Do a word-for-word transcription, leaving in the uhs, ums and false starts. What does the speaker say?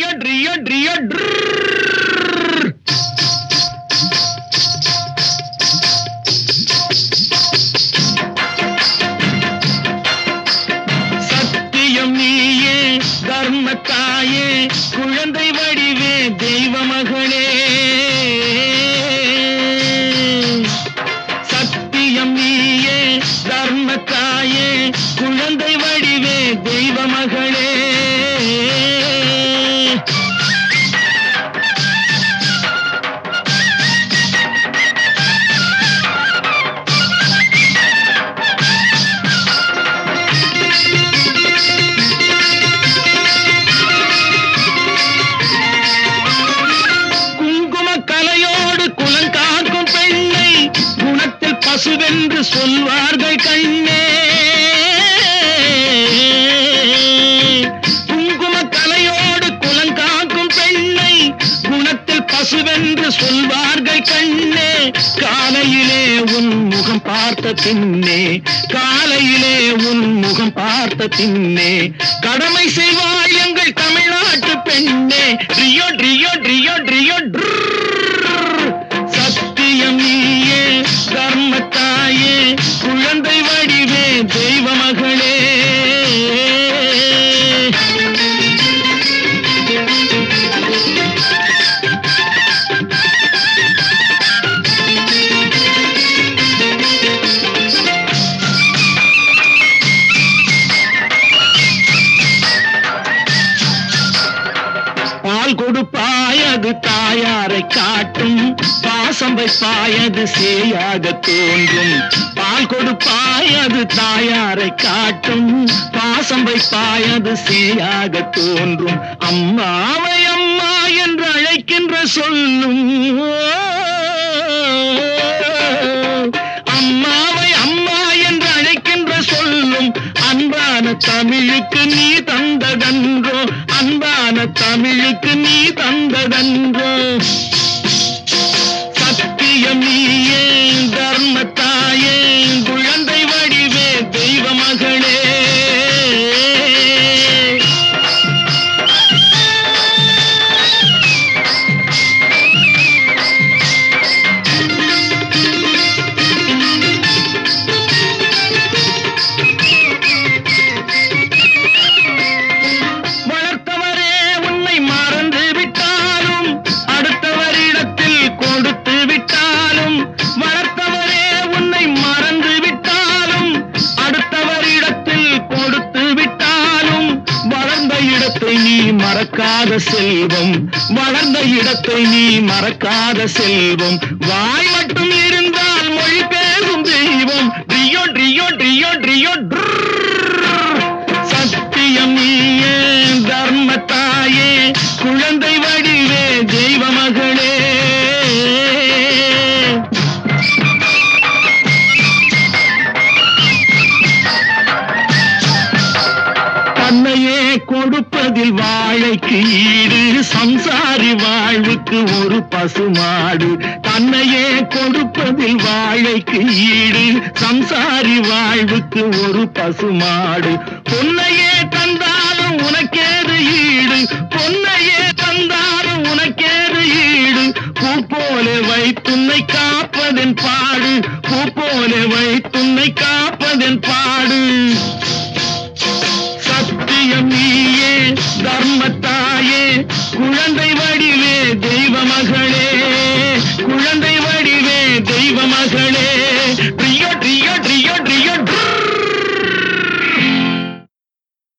ட்ரியோ ட்ரியோ சத்தியம் நீயே தர்மத்தாயே குழந்தை வடிவே தெய்வ மகளே சத்தியம் நீயே தர்மத்தாயே குழந்தை வடிவே தெய்வ மகளே பசுவென்று சொல்வார்கள் கண்ணே குங்கும கலையோடு குலங்காக்கும் பெண்ணை குணத்தில் பசுவென்று சொல்வார்கள் கண்ணே காலையிலே உன் முகம் பார்த்த பின்னே காலையிலே உன் முகம் பார்த்த பின்னே கடமை செய்வாய் எங்கள் தமிழ்நாட்டு பெண்ணே ட்ரியோ ட்ரியோ ட்ரியோ ட்ரியோ சத்தியம் நீயே தர்மத்தாயே குழந்தை வடிவே தெய்வ மகளே பால் கொடுப்பாய் அது தாயாரை காட்டும் பாசம் வைப்பாய் அது சேயாக தோன்றும் பால் கொடுப்பாய் அது தாயாரை காட்டும் பாசம் வைப்பாய் அது சேயாக தோன்றும் அம்மாவை அம்மா என்று அழைக்கின்ற சொல்லும் அம்மாவை அம்மா என்று அழைக்கின்ற சொல்லும் அன்பான தமிழுக்கு நீ தந்ததன்றோ அன்பான தமிழுக்கு நீ தந்ததன்றோ சத்தியம் நீயே தர்மத்தாயே குழந்தை வடிவே தெய்வ மகளே நீ மறக்காத செல்வம் வளர்ந்த இடத்தை நீ மறக்காத செல்வம் வாய் மட்டும் இருந்தால் மொழி பேசும் தெய்வம் ட்ரியோ ட்ரியோ ட்ரியோ ட்ரியோ சத்தியம் நீயே தர்மத்தாயே குழந்தை வடிவே தெய்வ மகளே தன்னையே கொடுப்பதில் வாழைக்கு ஈடு சம்சாரி வாழ்வுக்கு ஒரு பசுமாடு தன்னையே கொடுப்பதில் வாழைக்கு ஈடு சம்சாரி வாழ்வுக்கு ஒரு பசுமாடு பொன்னையே தந்தாலும் உனக்கேது ஈடு பொன்னையே தந்தாலும் உனக்கேது ஈடு பூ போல வைத்துன்னை காப்பதன் பாடு பூ போல வைத்துன்னை காப்பதன் பாடு சத்தியம் நீயே தர்மத்தாயே குழந்தை வடிவே